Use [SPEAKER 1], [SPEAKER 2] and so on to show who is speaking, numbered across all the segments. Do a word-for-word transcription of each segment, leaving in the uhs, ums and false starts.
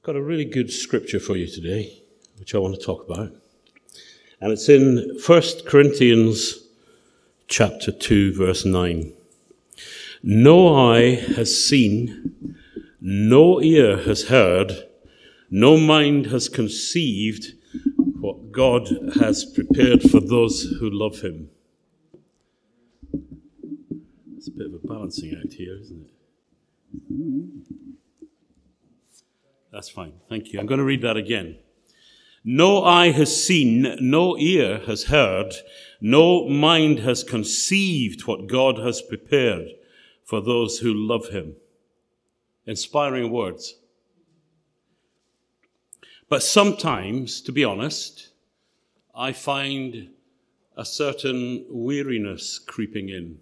[SPEAKER 1] Got a really good scripture for you today, which I want to talk about. And it's in First Corinthians chapter two, verse nine. No eye has seen, no ear has heard, no mind has conceived what God has prepared for those who love him. It's a bit of a balancing act here, isn't it? That's fine. Thank you. I'm going to read that again. No eye has seen, no ear has heard, no mind has conceived what God has prepared for those who love him. Inspiring words. But sometimes, to be honest, I find a certain weariness creeping in.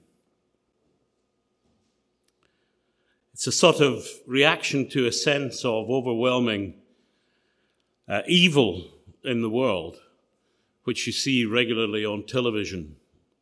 [SPEAKER 1] It's a sort of reaction to a sense of overwhelming uh, evil in the world, which you see regularly on television.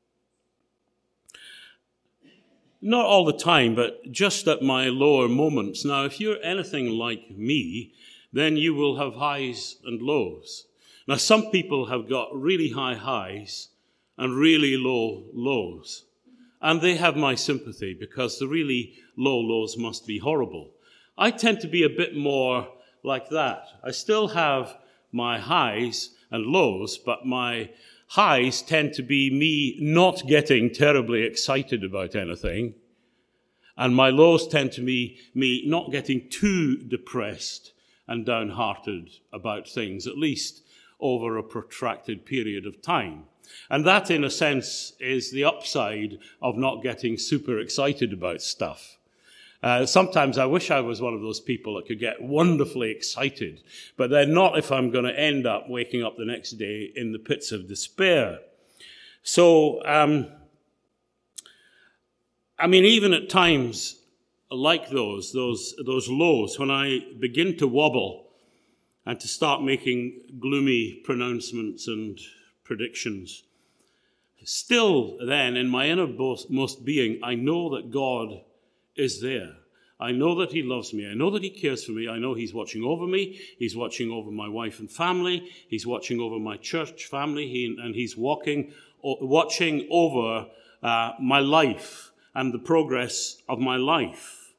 [SPEAKER 1] Not all the time, but just at my lower moments. Now, if you're anything like me, then you will have highs and lows. Now, some people have got really high highs and really low lows. And they have my sympathy because the really low lows must be horrible. I tend to be a bit more like that. I still have my highs and lows, but my highs tend to be me not getting terribly excited about anything. And my lows tend to be me not getting too depressed and downhearted about things, at least over a protracted period of time. And that, in a sense, is the upside of not getting super excited about stuff. Uh, sometimes I wish I was one of those people that could get wonderfully excited, but then not if I'm going to end up waking up the next day in the pits of despair. So, um, I mean, even at times like those, those, those lows, when I begin to wobble and to start making gloomy pronouncements and predictions, still then in my innermost being, I know that God is there. I know that he loves me. I know that he cares for me. I know he's watching over me. He's watching over my wife and family. He's watching over my church family. He, and he's walking, watching over uh, my life and the progress of my life.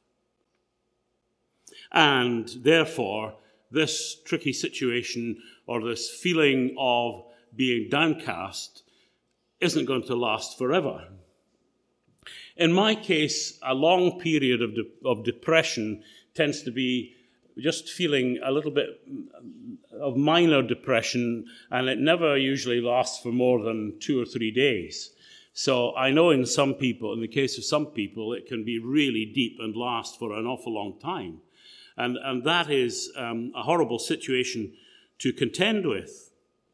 [SPEAKER 1] And therefore, this tricky situation or this feeling of being downcast isn't going to last forever. In my case, a long period of, de- of depression tends to be just feeling a little bit of minor depression, and it never usually lasts for more than two or three days. So I know in some people, in the case of some people, it can be really deep and last for an awful long time. And, and that is um, a horrible situation to contend with.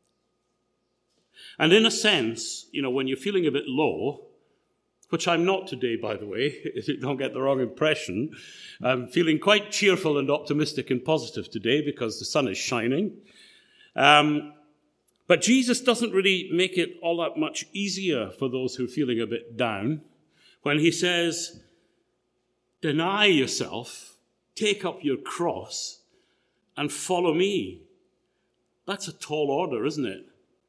[SPEAKER 1] And in a sense, you know, when you're feeling a bit low, which I'm not today, by the way, if you don't get the wrong impression, I'm feeling quite cheerful and optimistic and positive today because the sun is shining. Um, but Jesus doesn't really make it all that much easier for those who are feeling a bit down when he says, deny yourself, take up your cross, and follow me. That's a tall order, isn't it?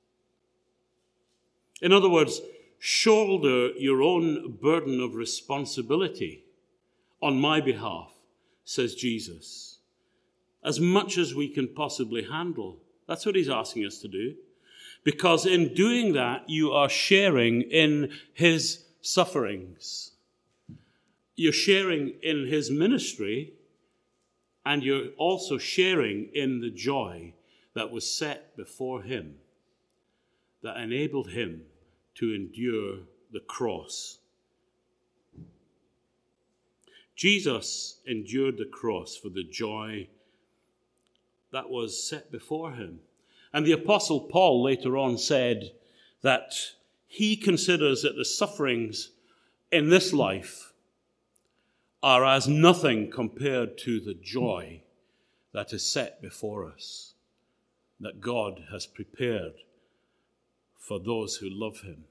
[SPEAKER 1] In other words, shoulder your own burden of responsibility on my behalf, says Jesus, as much as we can possibly handle. That's what he's asking us to do. Because in doing that, you are sharing in his sufferings. You're sharing in his ministry, and you're also sharing in the joy that was set before him, that enabled him to endure the cross. Jesus endured the cross for the joy that was set before him. And the Apostle Paul later on said that he considers that the sufferings in this life are as nothing compared to the joy that is set before us, that God has prepared for those who love him.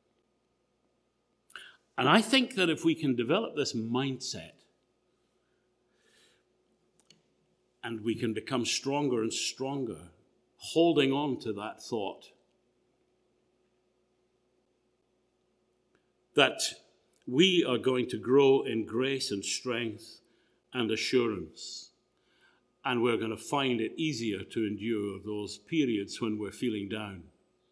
[SPEAKER 1] And I think that if we can develop this mindset, And we can become stronger and stronger, holding on to that thought. That we are going to grow in grace and strength and assurance. And we're going to find it easier to endure those periods when we're feeling down.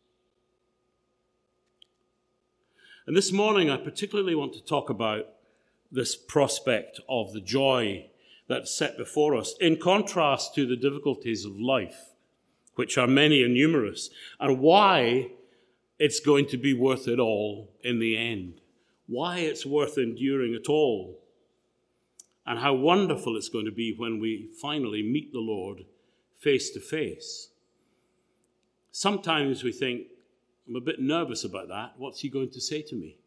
[SPEAKER 1] And this morning, I particularly want to talk about this prospect of the joy that's set before us, in contrast to the difficulties of life, which are many and numerous, and why it's going to be worth it all in the end, why it's worth enduring at all, and how wonderful it's going to be when we finally meet the Lord face to face. Sometimes we think, I'm a bit nervous about that. What's he going to say to me?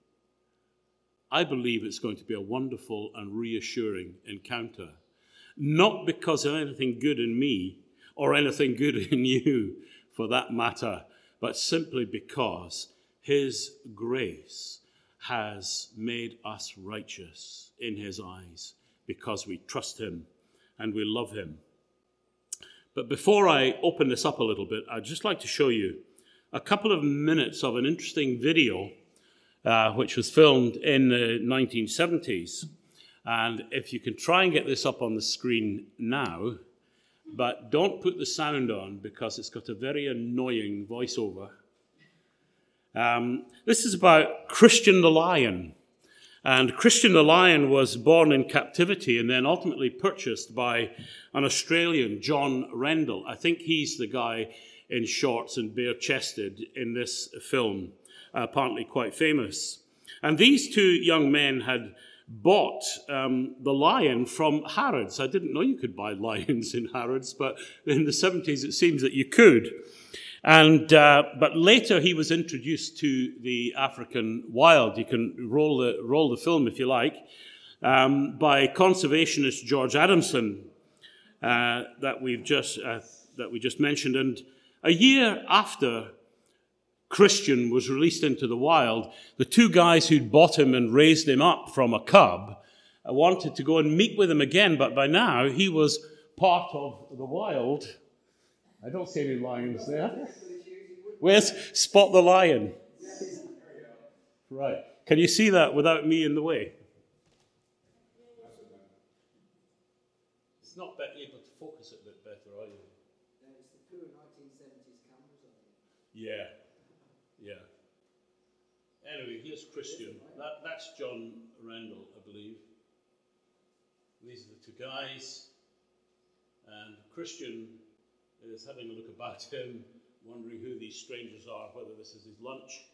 [SPEAKER 1] I believe it's going to be a wonderful and reassuring encounter. Not because of anything good in me or anything good in you, for that matter, but simply because his grace has made us righteous in his eyes because we trust him and we love him. But before I open this up a little bit, I'd just like to show you a couple of minutes of an interesting video uh, which was filmed in the nineteen seventies. And if you can try and get this up on the screen now, but don't put the sound on because it's got a very annoying voiceover. Um, this is about Christian the Lion. And Christian the Lion was born in captivity and then ultimately purchased by an Australian, John Rendell. I think he's the guy in shorts and bare-chested in this film, uh, apparently quite famous. And these two young men had bought um, the lion from Harrods. I didn't know you could buy lions in Harrods, but in the seventies it seems that you could. And uh, but later he was introduced to the African wild. You can roll the roll the film if you like, um, by conservationist George Adamson uh, that we've just uh, that we just mentioned. And a year after Christian was released into the wild, the two guys who'd bought him and raised him up from a cub wanted to go and meet with him again, but by now he was part of the wild. I don't see any lions there. Where's Spot the Lion? Right. Can you see that without me in the way? It's not able to focus it a bit better, are you?
[SPEAKER 2] No, it's the poor nineteen seventies cameras, I think.
[SPEAKER 1] Yeah. Yeah. Anyway, here's Christian. That, that's John Rendell, I believe. These are the two guys. And Christian is having a look about him, wondering who these strangers are, whether this is his lunch.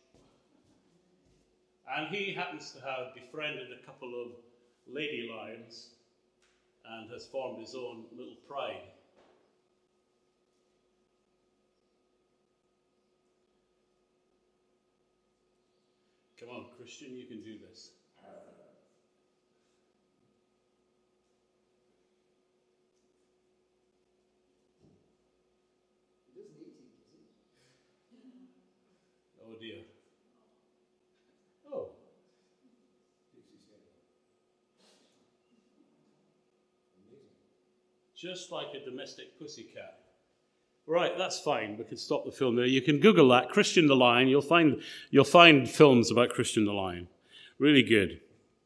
[SPEAKER 1] And he happens to have befriended a couple of lady lions and has formed his own little pride. Come on, Christian, you can do this.
[SPEAKER 2] He doesn't eat it, does he?
[SPEAKER 1] Oh dear. Oh. Just like a domestic pussycat. Right, that's fine. We can stop the film there. You can Google that, Christian the Lion. You'll find you'll find films about Christian the Lion. Really good.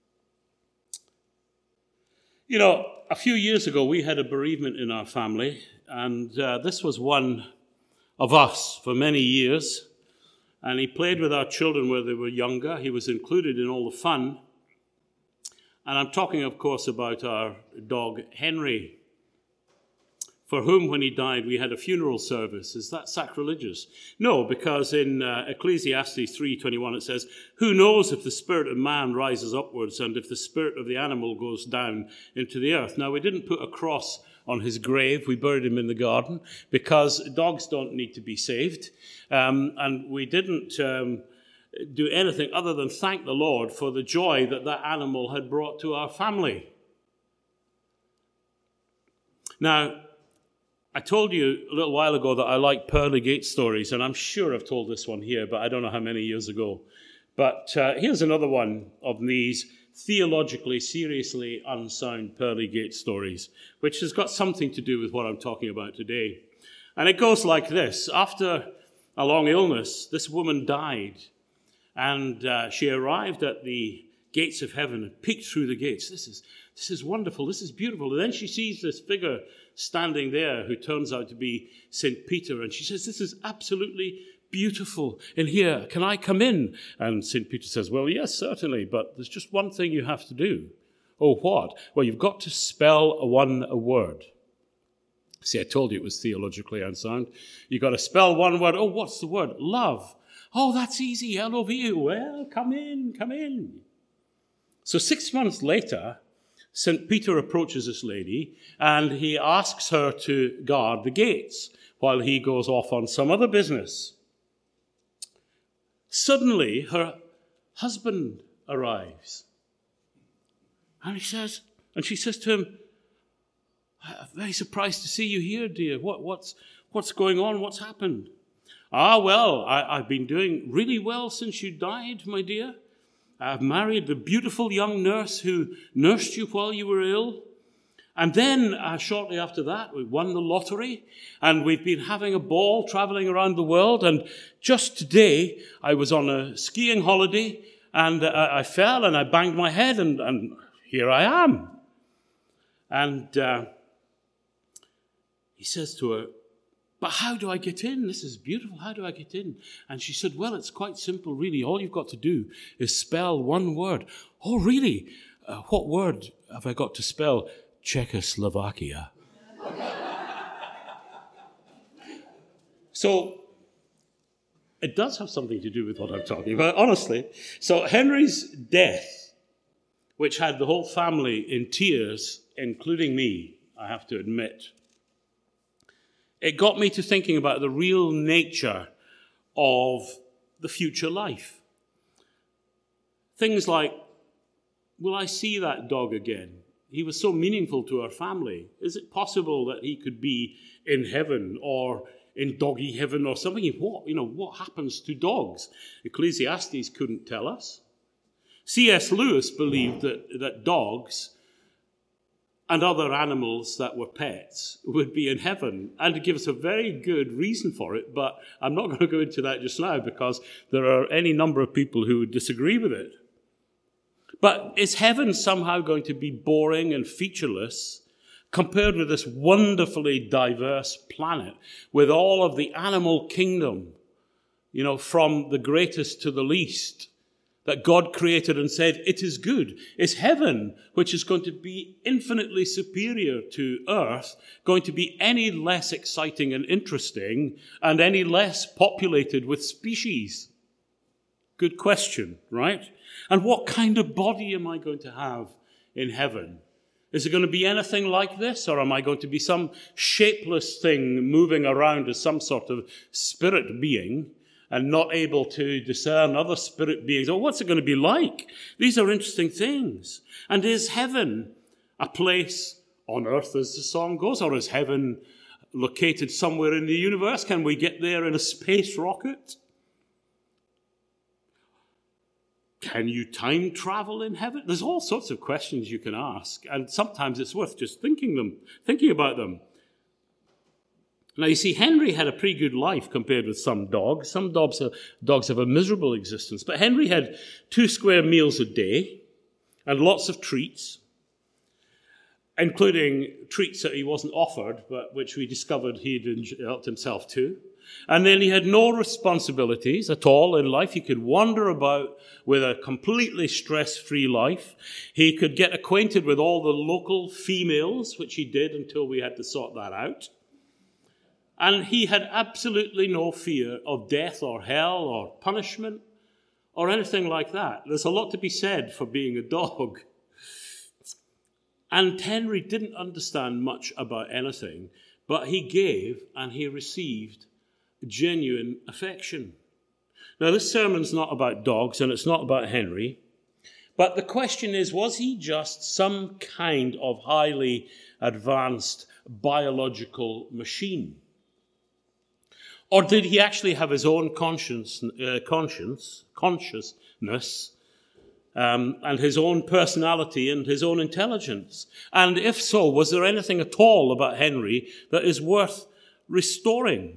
[SPEAKER 1] You know, a few years ago we had a bereavement in our family, and uh, this was one of us for many years. And he played with our children where they were younger. He was included in all the fun. And I'm talking, of course, about our dog Henry, for whom, when he died, we had a funeral service. Is that sacrilegious? No, because in uh, Ecclesiastes three twenty-one it says, "Who knows if the spirit of man rises upwards and if the spirit of the animal goes down into the earth?" Now, we didn't put a cross on his grave. We buried him in the garden because dogs don't need to be saved. Um, and we didn't um, do anything other than thank the Lord for the joy that that animal had brought to our family. Now, I told you a little while ago that I like pearly gate stories, and I'm sure I've told this one here, but I don't know how many years ago. But uh, here's another one of these theologically, seriously unsound pearly gate stories, which has got something to do with what I'm talking about today. And it goes like this. After a long illness, this woman died, and uh, she arrived at the gates of heaven and peeked through the gates. This is, this is wonderful. This is beautiful. And then she sees this figure standing there who turns out to be Saint Peter, and she says, this is absolutely beautiful in here. Can I come in? And Saint Peter says, well, yes, certainly, but there's just one thing you have to do. Oh, what? Well, you've got to spell a one a word. See, I told you it was theologically unsound. You've got to spell one word. Oh, what's the word? Love. Oh, that's easy. L O V E. Well, come in, come in. So six months later, Saint Peter approaches this lady and he asks her to guard the gates while he goes off on some other business. Suddenly, her husband arrives. And he says, and she says to him, I'm very surprised to see you here, dear. What, what's, what's going on? What's happened? Ah, well, I, I've been doing really well since you died, my dear. I've married the beautiful young nurse who nursed you while you were ill. And then, uh, shortly after that, we won the lottery, and we've been having a ball traveling around the world. And just today, I was on a skiing holiday, and uh, I fell, and I banged my head, and, and here I am. And uh, he says to her, but how do I get in? This is beautiful. How do I get in? And she said, well, it's quite simple, really. All you've got to do is spell one word. Oh, really? Uh, what word have I got to spell? Czechoslovakia. So it does have something to do with what I'm talking about, honestly. So Henry's death, which had the whole family in tears, including me, I have to admit, it got me to thinking about the real nature of the future life. Things like, will I see that dog again? He was so meaningful to our family. Is it possible that he could be in heaven or in doggy heaven or something? What, you know, what happens to dogs? Ecclesiastes couldn't tell us. C S Lewis believed that, that dogs and other animals that were pets would be in heaven, and to give us a very good reason for it, but I'm not going to go into that just now because there are any number of people who would disagree with it. But is heaven somehow going to be boring and featureless compared with this wonderfully diverse planet with all of the animal kingdom, you know, from the greatest to the least, that God created and said, it is good? Is heaven, which is going to be infinitely superior to earth, going to be any less exciting and interesting and any less populated with species? Good question, right? And what kind of body am I going to have in heaven? Is it going to be anything like this, or am I going to be some shapeless thing moving around as some sort of spirit being and not able to discern other spirit beings? Or what's it going to be like? These are interesting things. And is heaven a place on earth, as the song goes, or is heaven located somewhere in the universe? Can we get there in a space rocket? Can you time travel in heaven? There's all sorts of questions you can ask, and sometimes it's worth just thinking them, thinking about them. Now, you see, Henry had a pretty good life compared with some dogs. Some dogs have, dogs have a miserable existence, but Henry had two square meals a day and lots of treats, including treats that he wasn't offered, but which we discovered he'd helped himself to. And then he had no responsibilities at all in life. He could wander about with a completely stress-free life. He could get acquainted with all the local females, which he did until we had to sort that out. And he had absolutely no fear of death or hell or punishment or anything like that. There's a lot to be said for being a dog. And Henry didn't understand much about anything, but he gave and he received genuine affection. Now, this sermon's not about dogs and it's not about Henry, but the question is, was he just some kind of highly advanced biological machine? Or did he actually have his own conscience, uh, conscience, consciousness um, and his own personality and his own intelligence? And if so, was there anything at all about Henry that is worth restoring?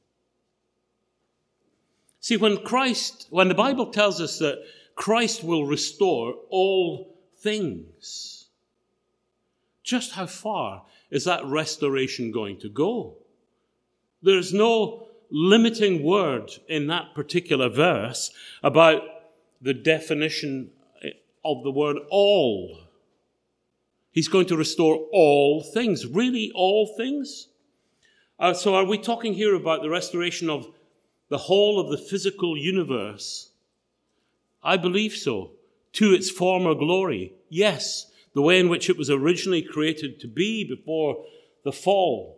[SPEAKER 1] See, when Christ, when the Bible tells us that Christ will restore all things, just how far is that restoration going to go? There's no limiting word in that particular verse about the definition of the word all. He's going to restore all things. Really, all things? Uh, so are we talking here about the restoration of the whole of the physical universe? I believe so. To its former glory. Yes, the way in which it was originally created to be before the fall.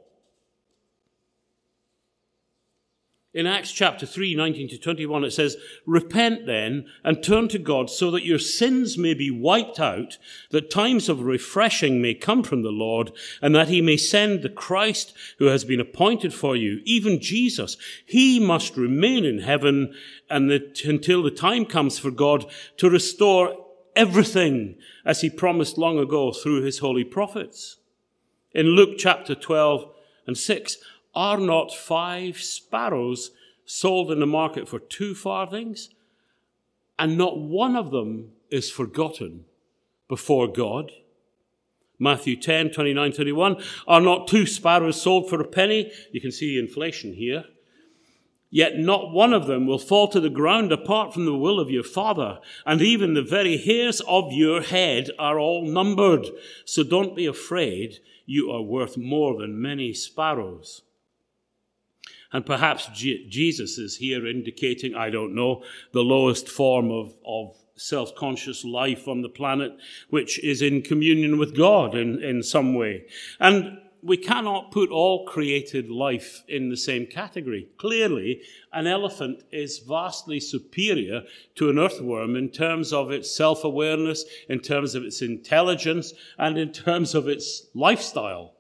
[SPEAKER 1] In Acts chapter three, nineteen to twenty-one, it says, "Repent then and turn to God so that your sins may be wiped out, that times of refreshing may come from the Lord, and that he may send the Christ who has been appointed for you, even Jesus. He must remain in heaven and that until the time comes for God to restore everything as he promised long ago through his holy prophets." In Luke chapter twelve and six, "Are not five sparrows sold in the market for two farthings? And not one of them is forgotten before God." Matthew ten, twenty-nine, thirty-one, "Are not two sparrows sold for a penny?" You can see inflation here. "Yet not one of them will fall to the ground apart from the will of your Father. And even the very hairs of your head are all numbered. So don't be afraid. You are worth more than many sparrows." And perhaps G- Jesus is here indicating, I don't know, the lowest form of, of self-conscious life on the planet, which is in communion with God in, in some way. And we cannot put all created life in the same category. Clearly, an elephant is vastly superior to an earthworm in terms of its self-awareness, in terms of its intelligence, and in terms of its lifestyle.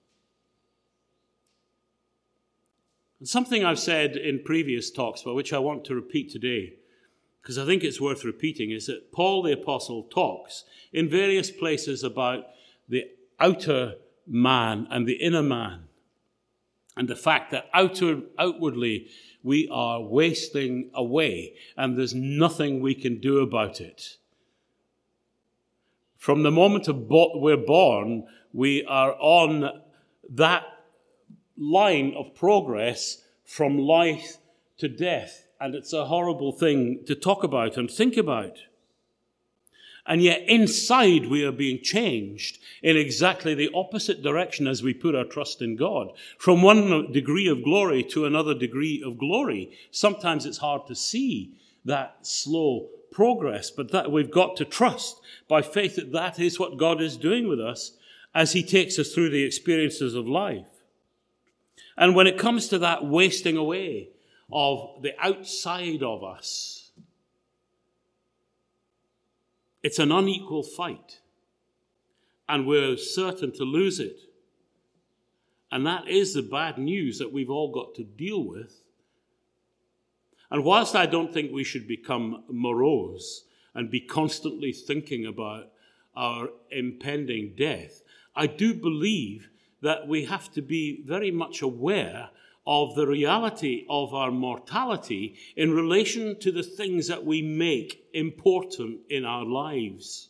[SPEAKER 1] And something I've said in previous talks, but which I want to repeat today, because I think it's worth repeating, is that Paul the Apostle talks in various places about the outer man and the inner man, and the fact that outer, outwardly we are wasting away and there's nothing we can do about it. From the moment of bo- we're born, we are on that line of progress from life to death. And it's a horrible thing to talk about and think about. And yet inside we are being changed in exactly the opposite direction as we put our trust in God. From one degree of glory to another degree of glory. Sometimes it's hard to see that slow progress, but that we've got to trust by faith that that is what God is doing with us as he takes us through the experiences of life. And when it comes to that wasting away of the outside of us, it's an unequal fight. And we're certain to lose it. And that is the bad news that we've all got to deal with. And whilst I don't think we should become morose and be constantly thinking about our impending death, I do believe that we have to be very much aware of the reality of our mortality in relation to the things that we make important in our lives.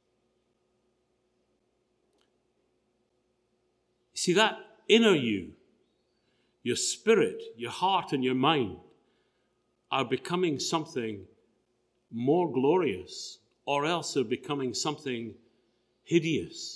[SPEAKER 1] See, that inner you, your spirit, your heart and your mind are becoming something more glorious, or else they're becoming something hideous.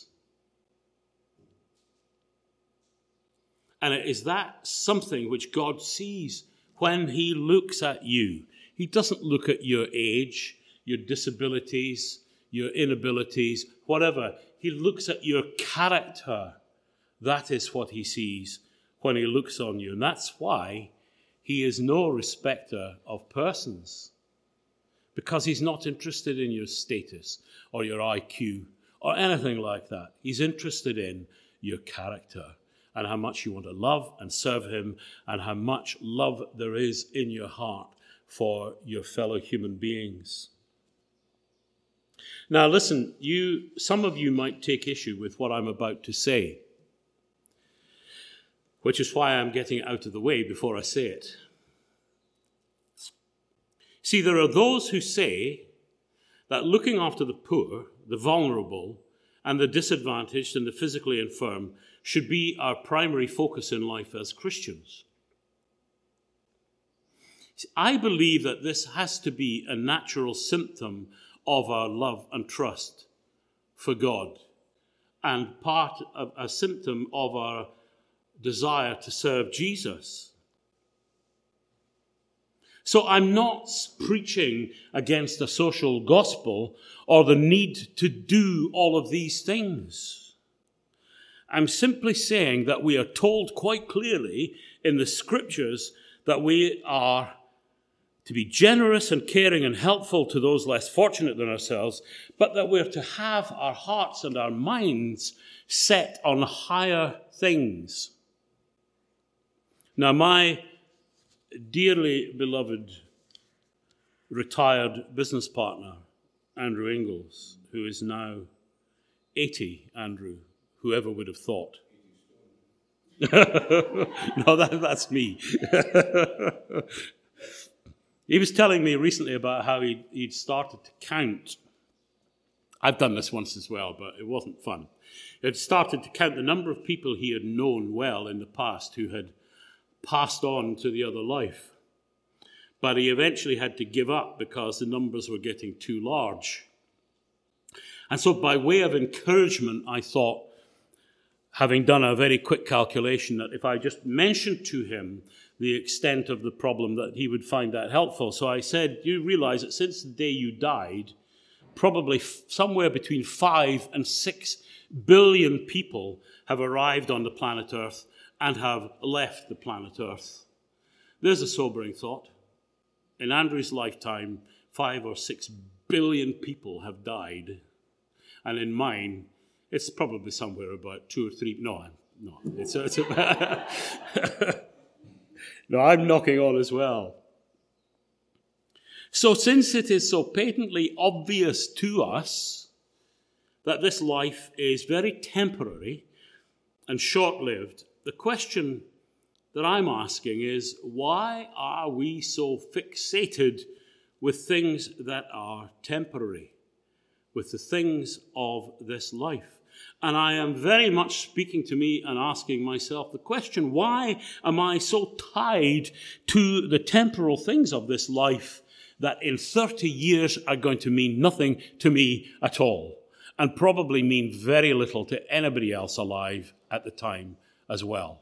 [SPEAKER 1] And it is that something which God sees when he looks at you. He doesn't look at your age, your disabilities, your inabilities, whatever. He looks at your character. That is what he sees when he looks on you. And that's why he is no respecter of persons. Because he's not interested in your status or your I Q or anything like that. He's interested in your character. And how much you want to love and serve him, and how much love there is in your heart for your fellow human beings. Now listen, you, some of you might take issue with what I'm about to say, which is why I'm getting it out of the way before I say it. See, there are those who say that looking after the poor, the vulnerable, and the disadvantaged and the physically infirm should be our primary focus in life as Christians. See, I believe that this has to be a natural symptom of our love and trust for God, and part of a symptom of our desire to serve Jesus. So I'm not preaching against a social gospel or the need to do all of these things. I'm simply saying that we are told quite clearly in the scriptures that we are to be generous and caring and helpful to those less fortunate than ourselves, but that we're to have our hearts and our minds set on higher things. Now, my dearly beloved retired business partner, Andrew Ingalls, who is now eighty, Andrew, whoever would have thought. No, that, that's me. He was telling me recently about how he'd, he'd started to count. I've done this once as well, but it wasn't fun. He'd started to count the number of people he had known well in the past who had passed on to the other life. But he eventually had to give up because the numbers were getting too large. And so by way of encouragement, I thought, having done a very quick calculation, that if I just mentioned to him the extent of the problem, that he would find that helpful. So I said, you realize that since the day you died, probably f- somewhere between five and six billion people have arrived on the planet Earth and have left the planet Earth. There's a sobering thought. In Andrew's lifetime, five or six billion people have died. And in mine, it's probably somewhere about two or three. No, no. It's, it's a, no, I'm knocking on as well. So since it is so patently obvious to us that this life is very temporary and short-lived, the question that I'm asking is, why are we so fixated with things that are temporary, with the things of this life? And I am very much speaking to me and asking myself the question, why am I so tied to the temporal things of this life that in thirty years are going to mean nothing to me at all, and probably mean very little to anybody else alive at the time as well?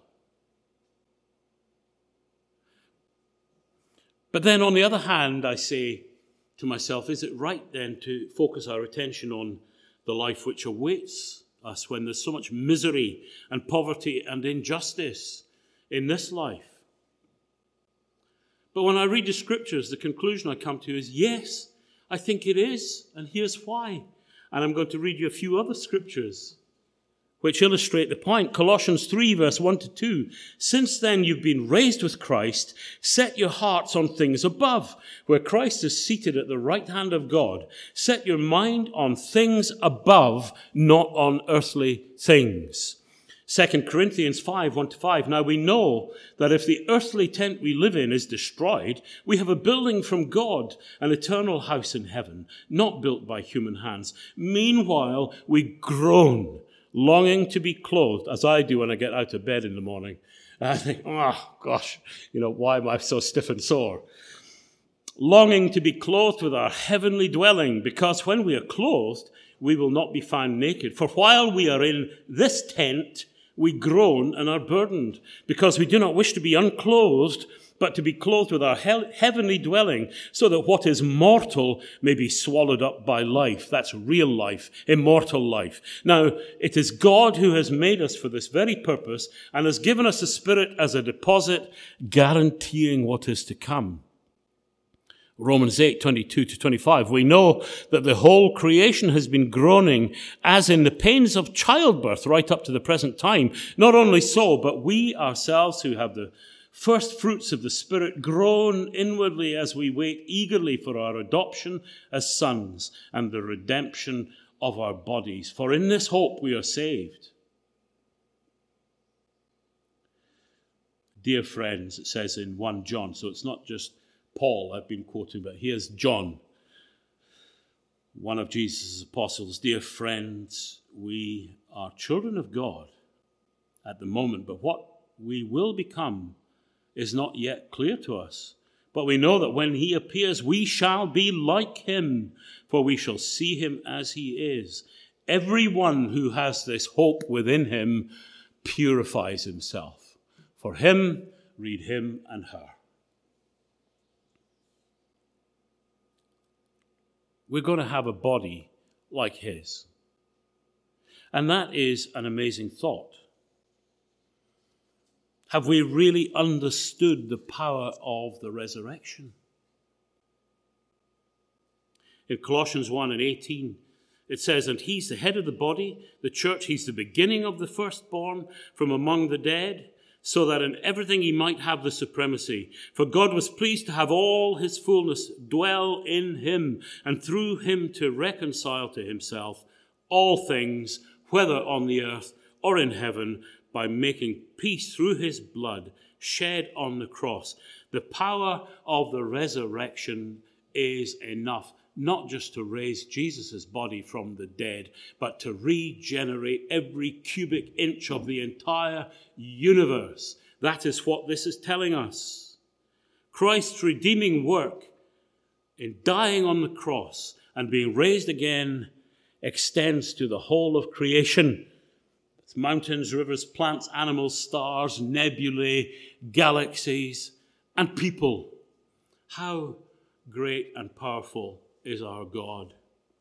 [SPEAKER 1] But then on the other hand, I say to myself, is it right then to focus our attention on the life which awaits us when there's so much misery and poverty and injustice in this life? But when I read the scriptures, the conclusion I come to is, yes, I think it is, and here's why. And I'm going to read you a few other scriptures which illustrate the point. Colossians three, verse one to two. Since then you've been raised with Christ, set your hearts on things above, where Christ is seated at the right hand of God. Set your mind on things above, not on earthly things. Second Corinthians five, one to five. Now we know that if the earthly tent we live in is destroyed, we have a building from God, an eternal house in heaven, not built by human hands. Meanwhile, we groan, longing to be clothed, as I do when I get out of bed in the morning. And I think, oh, gosh, you know, why am I so stiff and sore? Longing to be clothed with our heavenly dwelling, because when we are clothed, we will not be found naked. For while we are in this tent, we groan and are burdened, because we do not wish to be unclothed, but to be clothed with our he- heavenly dwelling, so that what is mortal may be swallowed up by life. That's real life, immortal life. Now, it is God who has made us for this very purpose and has given us the Spirit as a deposit, guaranteeing what is to come. Romans eight, twenty-two to twenty-five. We know that the whole creation has been groaning as in the pains of childbirth right up to the present time. Not only so, but we ourselves who have the first fruits of the Spirit, groan inwardly as we wait eagerly for our adoption as sons and the redemption of our bodies. For in this hope we are saved. Dear friends, it says in First John, so it's not just Paul I've been quoting, but here's John, one of Jesus' apostles. Dear friends, we are children of God at the moment, but what we will become is not yet clear to us. But we know that when he appears, we shall be like him, for we shall see him as he is. Everyone who has this hope within him purifies himself. For him, read him and her. We're going to have a body like his. And that is an amazing thought. Have we really understood the power of the resurrection? In Colossians one and eighteen, it says, and he's the head of the body, the church. He's the beginning of the firstborn from among the dead, so that in everything he might have the supremacy. For God was pleased to have all his fullness dwell in him, and through him to reconcile to himself all things, whether on the earth or in heaven, by making peace through his blood shed on the cross. The power of the resurrection is enough, not just to raise Jesus' body from the dead, but to regenerate every cubic inch of the entire universe. That is what this is telling us. Christ's redeeming work in dying on the cross and being raised again extends to the whole of creation. It's mountains, rivers, plants, animals, stars, nebulae, galaxies, and people. How great and powerful is our God.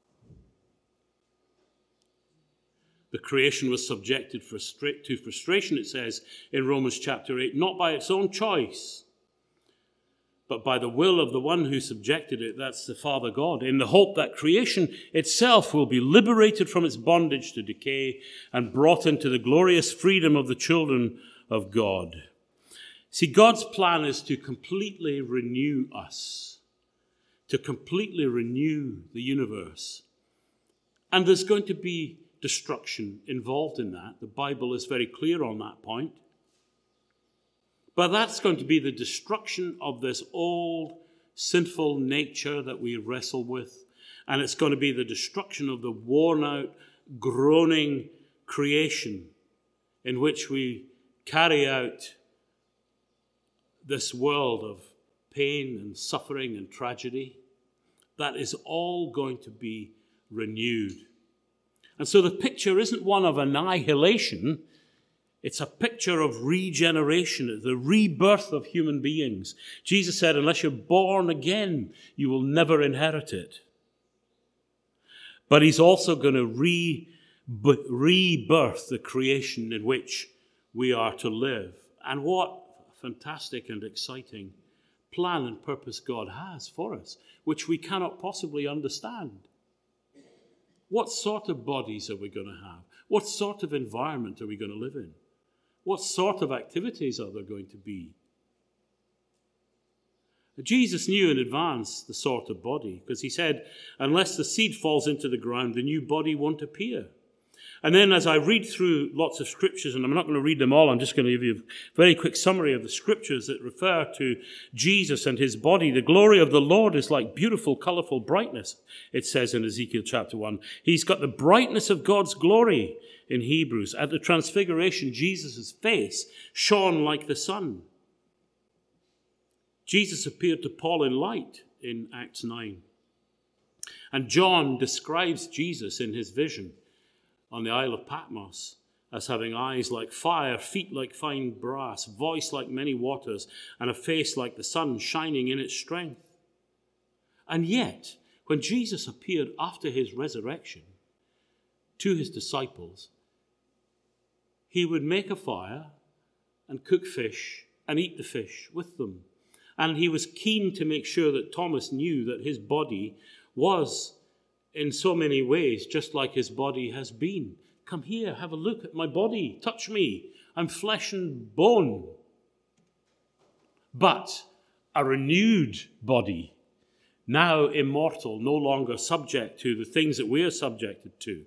[SPEAKER 1] The creation was subjected to frustration, it says in Romans chapter eight, not by its own choice, but by the will of the one who subjected it, that's the Father God, in the hope that creation itself will be liberated from its bondage to decay and brought into the glorious freedom of the children of God. See, God's plan is to completely renew us, to completely renew the universe. And there's going to be destruction involved in that. The Bible is very clear on that point. But that's going to be the destruction of this old sinful nature that we wrestle with. And it's going to be the destruction of the worn-out, groaning creation in which we carry out this world of pain and suffering and tragedy. That is all going to be renewed. And so the picture isn't one of annihilation. It's a picture of regeneration, the rebirth of human beings. Jesus said, unless you're born again, you will never inherit it. But he's also going to re- rebirth the creation in which we are to live. And what fantastic and exciting plan and purpose God has for us, which we cannot possibly understand. What sort of bodies are we going to have? What sort of environment are we going to live in? What sort of activities are there going to be? Jesus knew in advance the sort of body, because he said, unless the seed falls into the ground, the new body won't appear. And then as I read through lots of scriptures, and I'm not going to read them all, I'm just going to give you a very quick summary of the scriptures that refer to Jesus and his body. The glory of the Lord is like beautiful, colorful brightness, it says in Ezekiel chapter one. He's got the brightness of God's glory in Hebrews. At the transfiguration, Jesus' face shone like the sun. Jesus appeared to Paul in light in Acts nine. And John describes Jesus in his vision on the Isle of Patmos as having eyes like fire, feet like fine brass, voice like many waters, and a face like the sun shining in its strength. And yet, when Jesus appeared after his resurrection to his disciples, he would make a fire and cook fish and eat the fish with them. And he was keen to make sure that Thomas knew that his body was in so many ways just like his body has been. Come here, have a look at my body, touch me, I'm flesh and bone. but a renewed body, now immortal, no longer subject to the things that we are subjected to.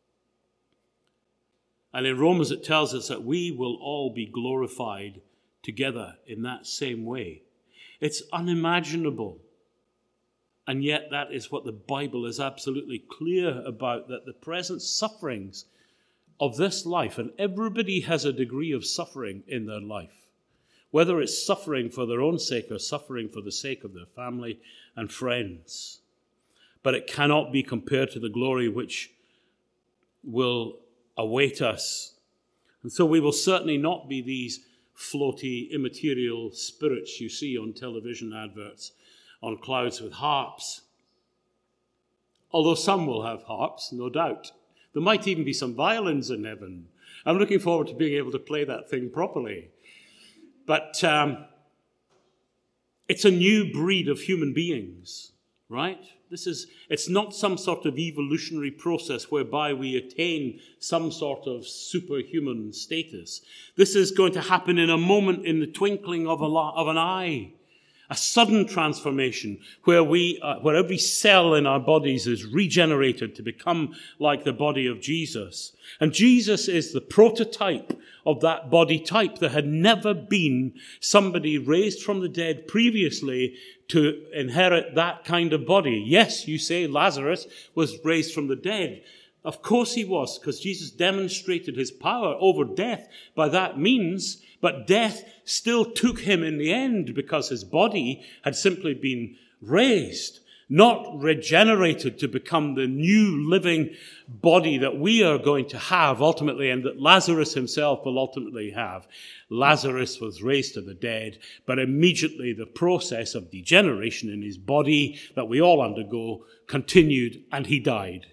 [SPEAKER 1] And in Romans it tells us that we will all be glorified together in that same way. It's unimaginable. And yet that is what the Bible is absolutely clear about, that the present sufferings of this life, and everybody has a degree of suffering in their life, whether it's suffering for their own sake or suffering for the sake of their family and friends. But it cannot be compared to the glory which will await us. And so we will certainly not be these floaty, immaterial spirits you see on television adverts on clouds with harps. Although some will have harps, no doubt. There might even be some violins in heaven. I'm looking forward to being able to play that thing properly. But um, it's a new breed of human beings, right? This is, it's not some sort of evolutionary process whereby we attain some sort of superhuman status. This is going to happen in a moment, in the twinkling of, a, of an eye. A sudden transformation where we, uh, where every cell in our bodies is regenerated to become like the body of Jesus. And Jesus is the prototype of that body type. There had never been somebody raised from the dead previously to inherit that kind of body. Yes, you say Lazarus was raised from the dead. Of course he was, because Jesus demonstrated his power over death by that means. But death still took him in the end because his body had simply been raised, not regenerated to become the new living body that we are going to have ultimately, and that Lazarus himself will ultimately have. Lazarus was raised to the dead, but immediately the process of degeneration in his body that we all undergo continued, and he died.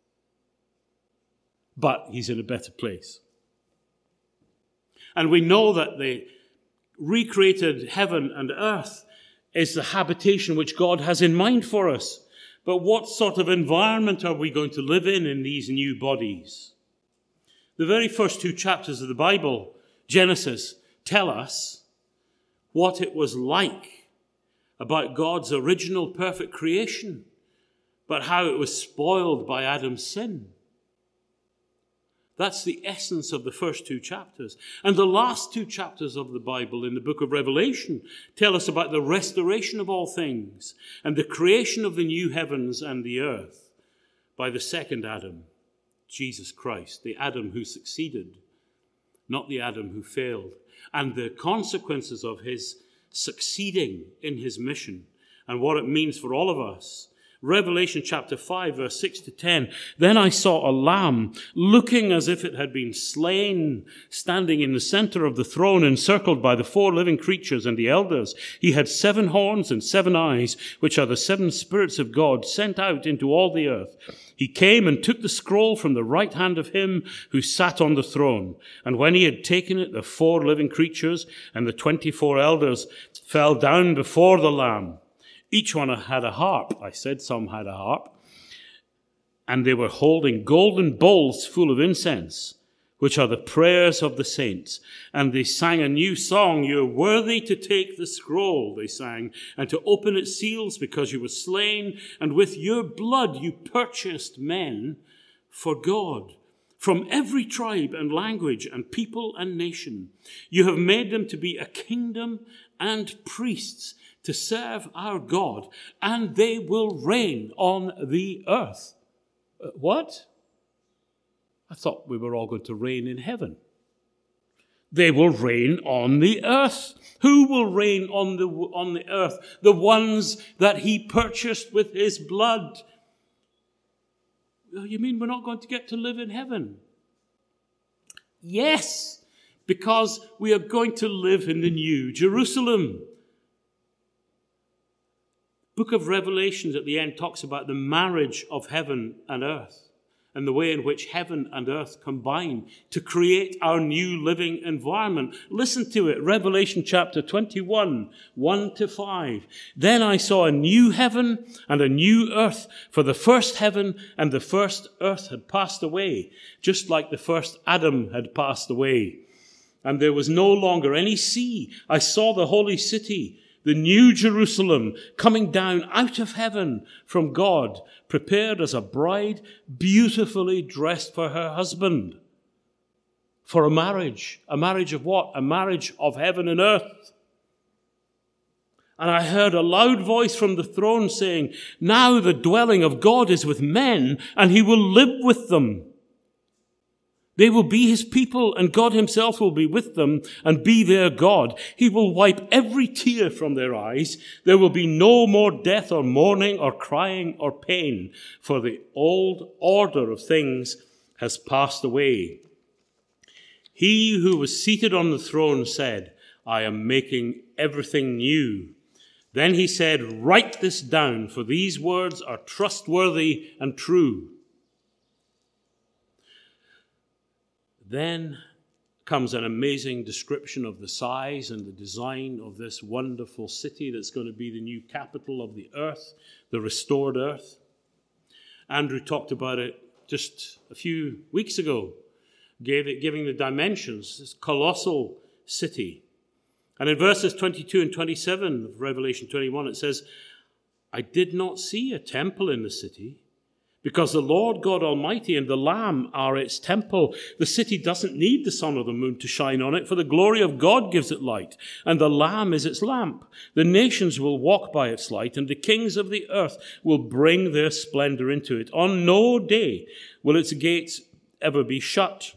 [SPEAKER 1] But he's in a better place. And we know that the recreated heaven and earth is the habitation which God has in mind for us. But what sort of environment are we going to live in in these new bodies? The very first two chapters of the Bible, Genesis, tell us what it was like about God's original perfect creation, but how it was spoiled by Adam's sin. That's the essence of the first two chapters. And the last two chapters of the Bible in the book of Revelation tell us about the restoration of all things and the creation of the new heavens and the earth by the second Adam, Jesus Christ, the Adam who succeeded, not the Adam who failed, and the consequences of his succeeding in his mission and what it means for all of us. Revelation chapter five, verse six to ten. Then I saw a lamb looking as if it had been slain, standing in the center of the throne, encircled by the four living creatures and the elders. He had seven horns and seven eyes, which are the seven spirits of God sent out into all the earth. He came and took the scroll from the right hand of him who sat on the throne. And when he had taken it, the four living creatures and the twenty-four elders fell down before the Lamb. Each one had a harp. I said some had a harp. And they were holding golden bowls full of incense, which are the prayers of the saints. And they sang a new song. You're worthy to take the scroll, they sang, and to open its seals, because you were slain, and with your blood you purchased men for God from every tribe and language and people and nation. You have made them to be a kingdom and priests to serve our God, and they will reign on the earth. Uh, what? I thought we were all going to reign in heaven. They will reign on the earth. Who will reign on the, on the earth? The ones that he purchased with his blood. Oh, you mean we're not going to get to live in heaven? Yes, because we are going to live in the new Jerusalem. Book of Revelations at the end talks about the marriage of heaven and earth and the way in which heaven and earth combine to create our new living environment. Listen to it, Revelation chapter twenty-one, one to five. Then I saw a new heaven and a new earth, for the first heaven and the first earth had passed away, just like the first Adam had passed away. and there was no longer any sea. I saw the holy city, the new Jerusalem, coming down out of heaven from God, prepared as a bride, beautifully dressed for her husband. For a marriage. A marriage of what? A marriage of heaven and earth. And I heard a loud voice from the throne saying, now the dwelling of God is with men, and he will live with them. They will be his people, and God himself will be with them and be their God. He will wipe every tear from their eyes. There will be no more death or mourning or crying or pain, for the old order of things has passed away. He who was seated on the throne said, I am making everything new. Then he said, write this down, for these words are trustworthy and true. Then comes an amazing description of the size and the design of this wonderful city that's going to be the new capital of the earth, the restored earth. Andrew talked about it just a few weeks ago, gave it, giving the dimensions, this colossal city. And in verses twenty-two and twenty-seven of Revelation twenty-one, it says, I did not see a temple in the city, because the Lord God Almighty and the Lamb are its temple. The city doesn't need the sun or the moon to shine on it, for the glory of God gives it light, and the Lamb is its lamp. The nations will walk by its light, and the kings of the earth will bring their splendor into it. On no day will its gates ever be shut.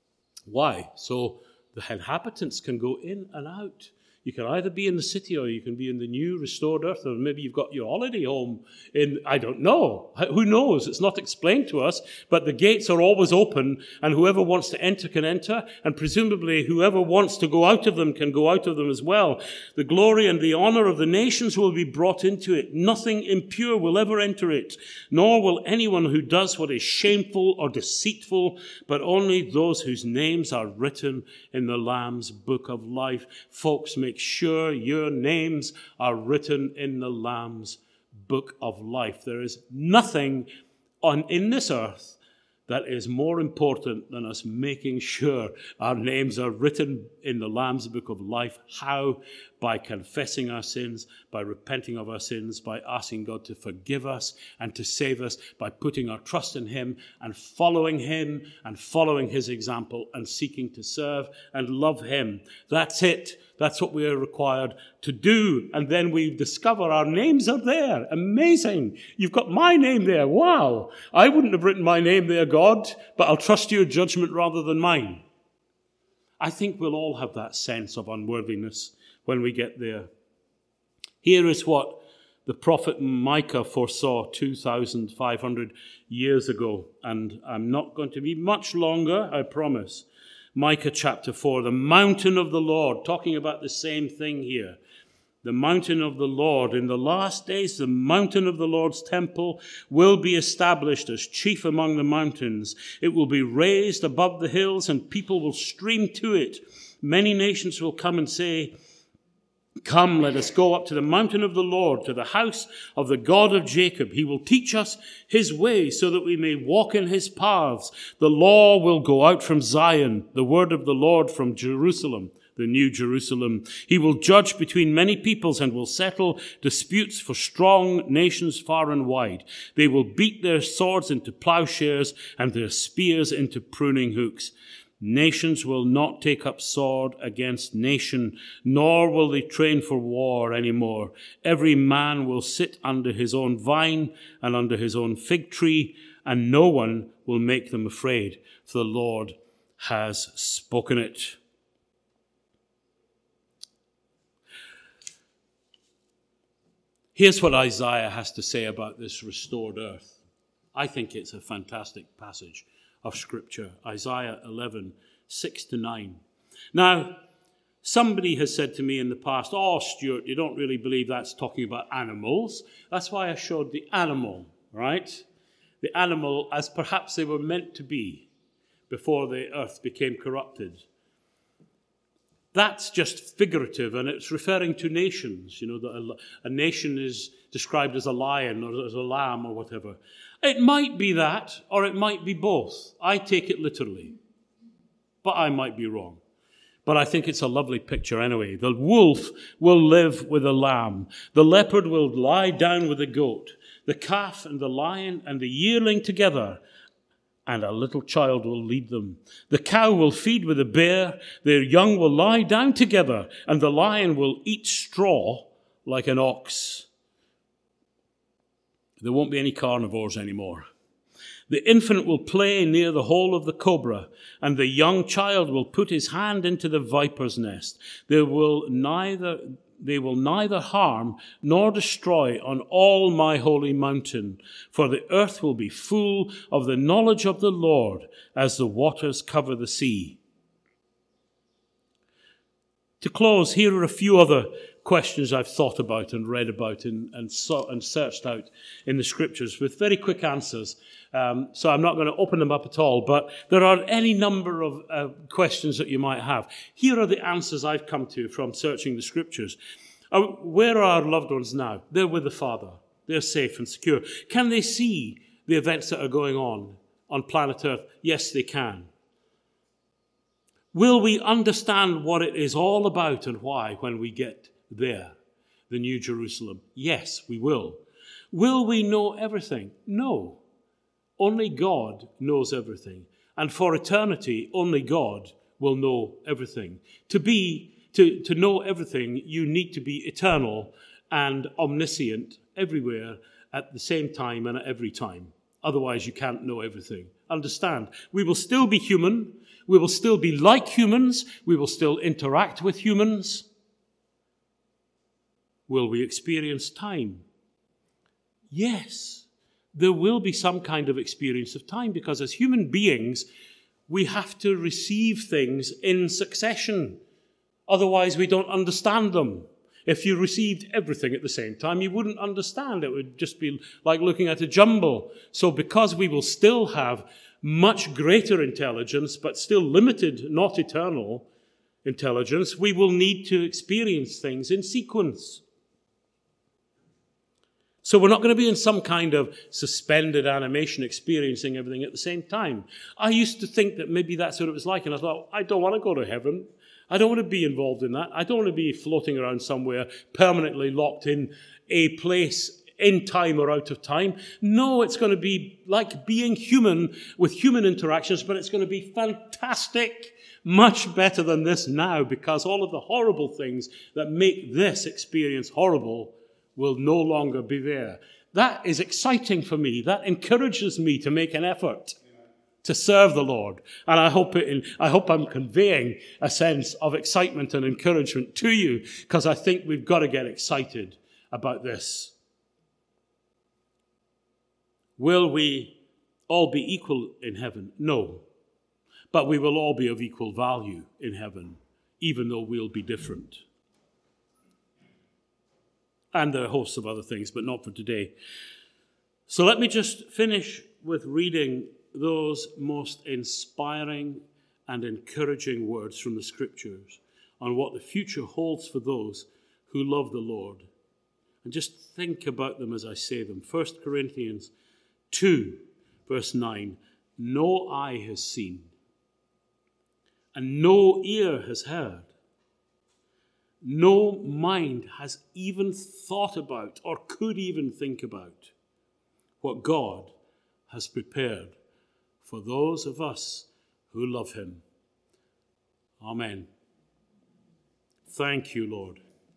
[SPEAKER 1] Why? So the inhabitants can go in and out. You can either be in the city or you can be in the new restored earth, or maybe you've got your holiday home in, I don't know. Who knows? It's not explained to us, but the gates are always open, and whoever wants to enter can enter, and presumably whoever wants to go out of them can go out of them as well. The glory and the honor of the nations will be brought into it. Nothing impure will ever enter it, nor will anyone who does what is shameful or deceitful, but only those whose names are written in the Lamb's book of life. Folks, make sure your names are written in the Lamb's book of life. There is nothing on in this earth that is more important than us making sure our names are written in the Lamb's book of life. How? By confessing our sins, by repenting of our sins, by asking God to forgive us and to save us, by putting our trust in him and following him and following his example and seeking to serve and love him. That's it. That's what we are required to do. And then we discover our names are there. Amazing. You've got my name there. Wow. I wouldn't have written my name there, God, but I'll trust your judgment rather than mine. I think we'll all have that sense of unworthiness when we get there. Here is what the prophet Micah foresaw two thousand five hundred years ago. And I'm not going to be much longer, I promise. Micah chapter four, the mountain of the Lord, talking about the same thing here. The mountain of the Lord. In the last days, the mountain of the Lord's temple will be established as chief among the mountains. It will be raised above the hills, and people will stream to it. Many nations will come and say, come, let us go up to the mountain of the Lord, to the house of the God of Jacob. He will teach us his ways so that we may walk in his paths. The law will go out from Zion, the word of the Lord from Jerusalem, the new Jerusalem. He will judge between many peoples and will settle disputes for strong nations far and wide. They will beat their swords into plowshares and their spears into pruning hooks. Nations will not take up sword against nation, nor will they train for war anymore. Every man will sit under his own vine and under his own fig tree, and no one will make them afraid, for the Lord has spoken it. Here's what Isaiah has to say about this restored earth. I think it's a fantastic passage of Scripture, Isaiah eleven, six to nine. Now, somebody has said to me in the past, oh, Stuart, you don't really believe that's talking about animals. That's why I showed the animal, right? The animal as perhaps they were meant to be before the earth became corrupted. That's just figurative, and it's referring to nations. You know, that a, a nation is described as a lion or as a lamb or whatever. It might be that, or it might be both. I take it literally, but I might be wrong. But I think it's a lovely picture anyway. The wolf will live with the lamb. The leopard will lie down with the goat. The calf and the lion and the yearling together, and a little child will lead them. The cow will feed with the bear. Their young will lie down together, and the lion will eat straw like an ox. There won't be any carnivores anymore. The infant will play near the hole of the cobra, and the young child will put his hand into the viper's nest. They will neither, they will neither harm nor destroy on all my holy mountain, for the earth will be full of the knowledge of the Lord as the waters cover the sea. To close, here are a few other questions I've thought about and read about and, and, saw, and searched out in the scriptures with very quick answers. Um, so I'm not going to open them up at all, but there are any number of uh, questions that you might have. Here are the answers I've come to from searching the scriptures. Uh, where are our loved ones now? They're with the Father. They're safe and secure. Can they see the events that are going on on planet Earth? Yes, they can. Will we understand what it is all about and why when we get there, the New Jerusalem? Yes, we will. Will we know everything? No. Only God knows everything. And for eternity, only God will know everything. To be, to, to know everything, you need to be eternal and omniscient everywhere at the same time and at every time. Otherwise, you can't know everything. Understand, we will still be human. We will still be like humans. We will still interact with humans. Will we experience time? Yes. There will be some kind of experience of time because as human beings, we have to receive things in succession. Otherwise, we don't understand them. If you received everything at the same time, you wouldn't understand. It would just be like looking at a jumble. So because we will still have much greater intelligence, but still limited, not eternal intelligence, we will need to experience things in sequence. So we're not going to be in some kind of suspended animation experiencing everything at the same time. I used to think that maybe that's what it was like, and I thought, I don't want to go to heaven. I don't want to be involved in that. I don't want to be floating around somewhere permanently locked in a place in time or out of time. No, it's going to be like being human with human interactions, but it's going to be fantastic, much better than this now, because all of the horrible things that make this experience horrible will no longer be there. That is exciting for me. That encourages me to make an effort to serve the Lord. And I hope it, I hope I'm conveying a sense of excitement and encouragement to you, because I think we've got to get excited about this. Will we all be equal in heaven? No. But we will all be of equal value in heaven, even though we'll be different. And there are hosts of other things, but not for today. So let me just finish with reading those most inspiring and encouraging words from the Scriptures on what the future holds for those who love the Lord. And just think about them as I say them. First Corinthians two, verse nine. No eye has seen, and no ear has heard. No mind has even thought about or could even think about what God has prepared for those of us who love him. Amen. Thank you, Lord.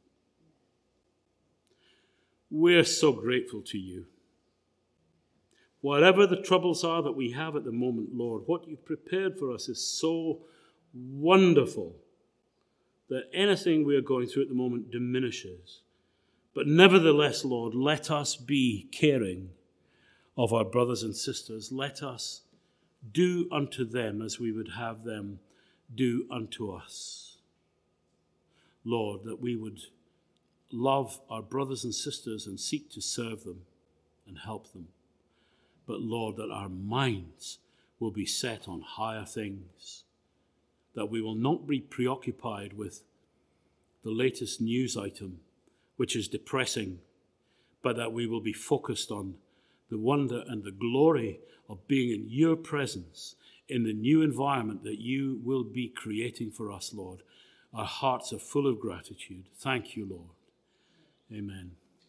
[SPEAKER 1] We're so grateful to you. Whatever the troubles are that we have at the moment, Lord, what you've prepared for us is so wonderful that anything we are going through at the moment diminishes. But nevertheless, Lord, let us be caring of our brothers and sisters. Let us do unto them as we would have them do unto us. Lord, that we would love our brothers and sisters and seek to serve them and help them. But Lord, that our minds will be set on higher things, that we will not be preoccupied with the latest news item, which is depressing, but that we will be focused on the wonder and the glory of being in your presence, in the new environment that you will be creating for us, Lord. Our hearts are full of gratitude. Thank you, Lord. Amen.